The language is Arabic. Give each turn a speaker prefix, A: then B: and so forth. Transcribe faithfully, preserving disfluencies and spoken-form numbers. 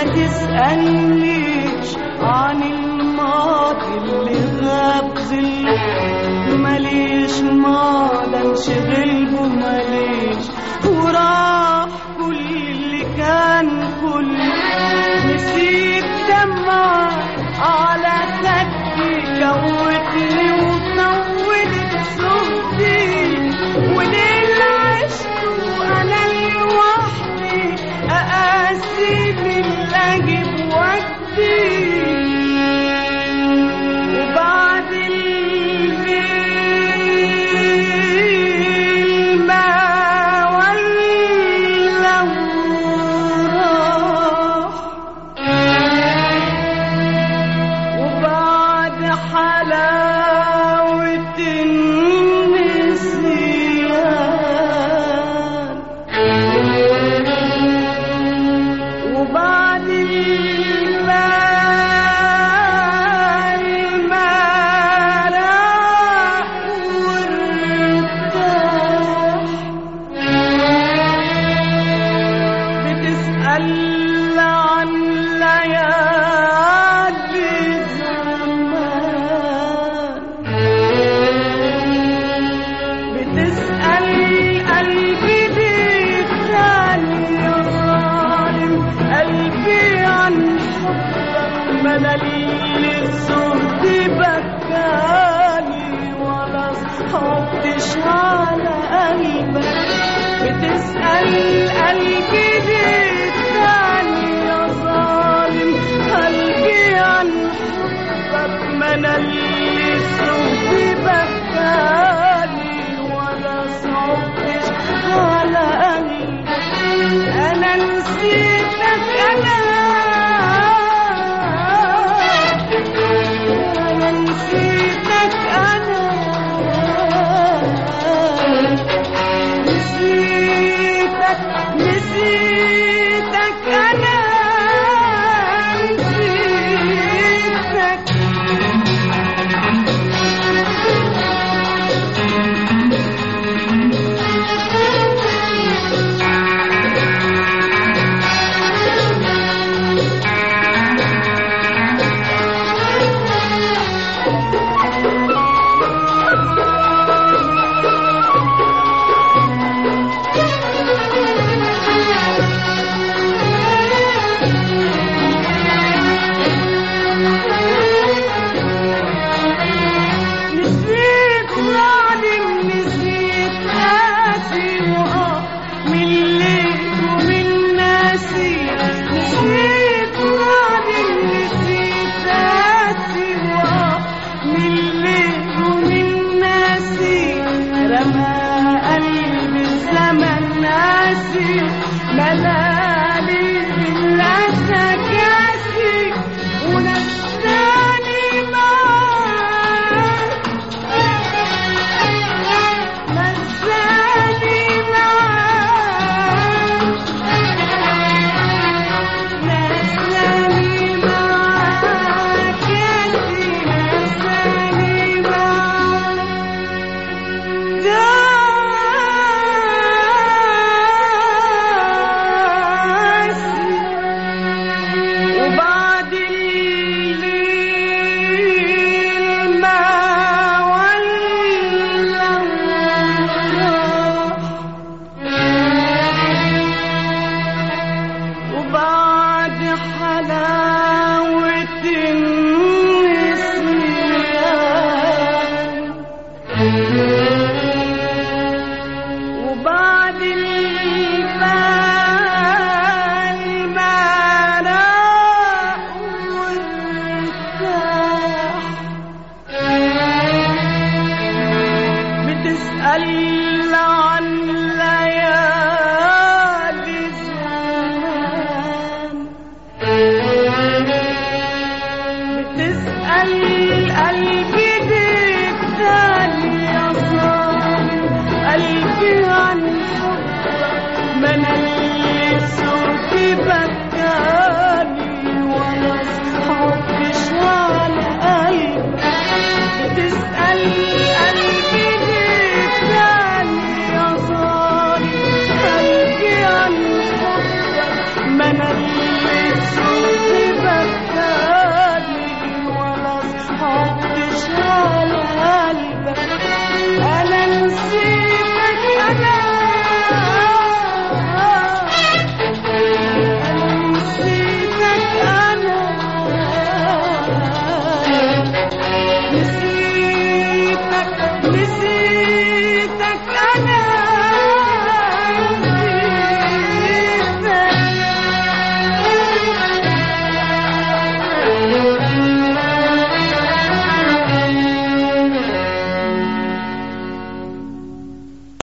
A: بتسألنيش عن الماضي اللي غاب ظله، ماليش ماضي انشغل به، ماليش وراح كل اللي كان كله. نسيت دمعة على خدي جوتني وطولت صوتي، وليل عشت وانا لوحدي اقاسي بالاجب ودي. وبعد الليل ما ولا وراح، وبعد حلاوة النسيان، وبعد البال ما راح وارتاح. بتسأل عن ليالي زمان، بتسأل قلبي ليه تاني يا ظالم، قلبي عن حبك ما انا اللي الزهد بكاني ولا صحبتش على قلبك. بتسأل قلبي ليه تاني يا ظالم، قلبي عن حبك ما انا اللي الزهد بكاني ولا صحبتش على قلبك. انا نسيتك انا، انا نسيتك انا، نسيتك نسيتك انا، نسيتك. نسيت ظالم، نسيت قاسي وقع من الليل ومن ناسي. نسيت ظالم، نسيت قاسي وقع من الليل ومن ناسي. رمى قلبي الزمن ناسي، ملالي بالأسى كاسي، ونساني معاك، نساني معاك، نساني معاك يا سيدي، نساني معاك. وبعد الليل ما ولا وراح، وبعد حلاوة النسيان، وبعد البال ما راح وارتاح. بتسأل عن ليالي زمان، بتسأل قلبي ليه تاني يا ظالم، قلبي عن حبك ما انا اللي صوتي بك